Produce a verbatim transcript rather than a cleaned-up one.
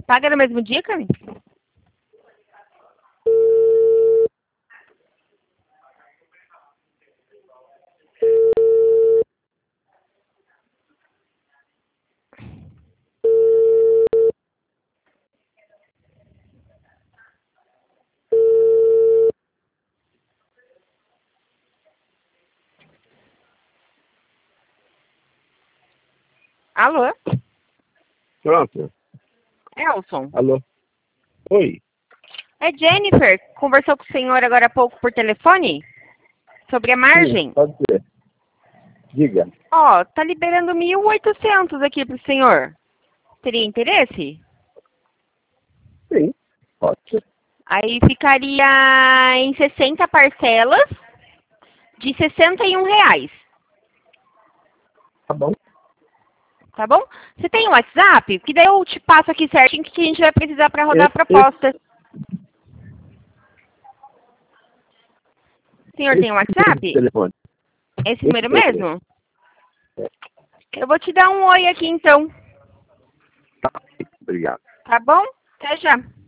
Paga no mesmo dia, Camille? Alô? Pronto. Elson. Alô? Oi. É Jennifer. Conversou com o senhor agora há pouco por telefone? Sobre a margem? Sim, pode ser. Diga. Ó, tá liberando mil e oitocentos aqui pro senhor. Teria interesse? Sim, pode ser. Aí ficaria em sessenta parcelas de sessenta e um reais. Tá bom. Tá bom? Você tem o WhatsApp? Que daí eu te passo aqui certinho o que a gente vai precisar para rodar a Esse, proposta. O senhor esse, tem o esse WhatsApp? telefone. Esse Esse número telefone. mesmo? Eu vou te dar um oi aqui então. Tá. Obrigado. Tá bom? Até já.